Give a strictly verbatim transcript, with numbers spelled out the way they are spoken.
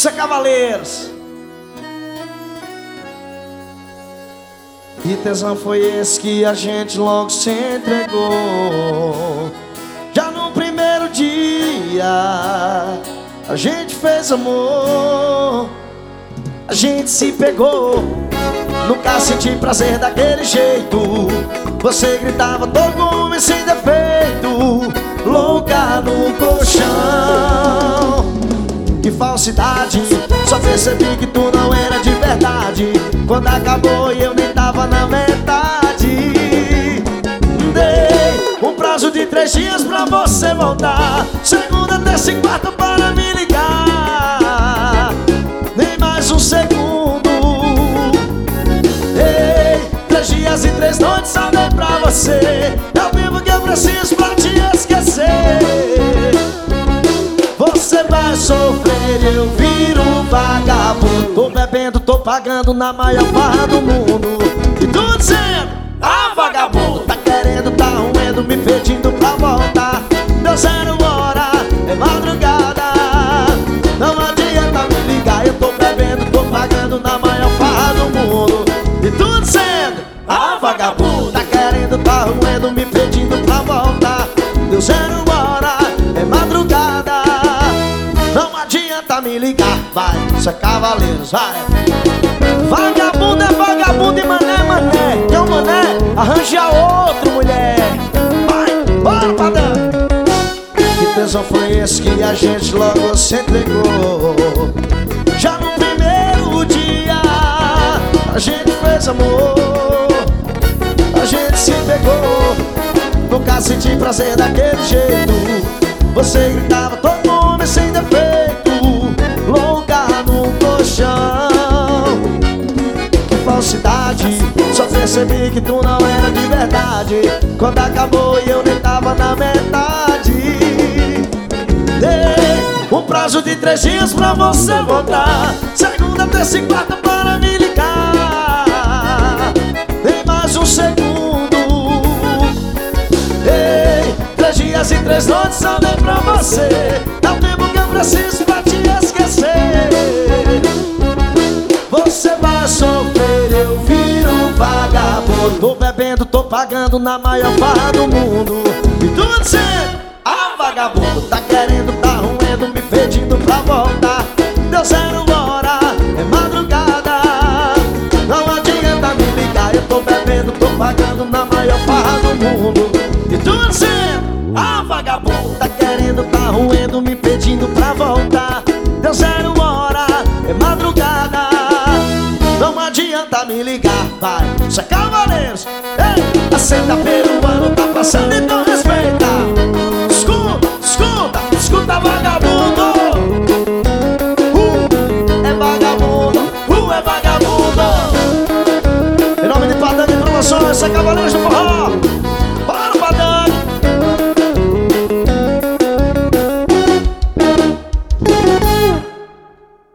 Isso é Cavaleiros. E tesão foi esse que a gente logo se entregou. Já no primeiro dia a gente fez amor, a gente se pegou. Nunca senti prazer daquele jeito. Você gritava todo homem sem defeito, louca no colchão. Que falsidade, só percebi que tu não era de verdade quando acabou e eu nem tava na metade. Dei um prazo de três dias pra você voltar, segunda, terça e quarta para me ligar. Nem mais um segundo. Ei, três dias e três noites só dei pra você. É o vivo que eu preciso pra te esquecer. Você vai sofrer, eu viro um vagabundo. Tô bebendo, tô pagando na maior farra do mundo. E tu dizendo, ah, vagabundo, tá querendo, tá ruendo, me pedindo pra voltar. Deu zero hora, é madrugada, não adianta me ligar. Eu tô bebendo, tô pagando na maior farra do mundo. E tu dizendo, ah, vagabundo, tá querendo, tá ruendo, me pedindo pra voltar. Deu zero hora, é madrugada, não adianta me ligar. Vai, isso é Cavaleiros, vai. Vagabundo é vagabundo e mané é mané. Quer um mané? Arranja outro, mulher. Vai, bora, padrão. Que tesão foi esse que a gente logo se entregou. Já no primeiro dia a gente fez amor, a gente se pegou. Nunca senti prazer daquele jeito. Você gritava todo homem sem defeito, louca no colchão. Que falsidade, só percebi que tu não era de verdade quando acabou e eu nem tava na metade. Dei um prazo de três dias pra você voltar, segunda, terça e quarta para me ligar. Nem mais um segundo. Ei, três dias e três noites só dei pra você. É o tempo que eu preciso pra te esquecer. Você vai sofrer, eu viro um vagabundo. Tô bebendo, tô pagando na maior farra do mundo. E tu dizendo, ah, vagabundo, tá querendo, tá ruendo, me pedindo pra voltar. Deu zero hora, é madrugada, não adianta me ligar. Eu tô bebendo, tô pagando na maior farra do mundo. E tu dizendo, ah, vagabundo, tá querendo, tá ruendo, me pedindo pra voltar. Deu zero hora, é madrugada, não adianta me ligar. Vai, isso é Cavaleiros. Ei, a senda peruana tá passando, então respeita. Escuta, escuta, escuta, vagabundo. Uh, é vagabundo, uh, é vagabundo. Em nome de Padrão de Promoções, isso é Cavaleiros do Forró.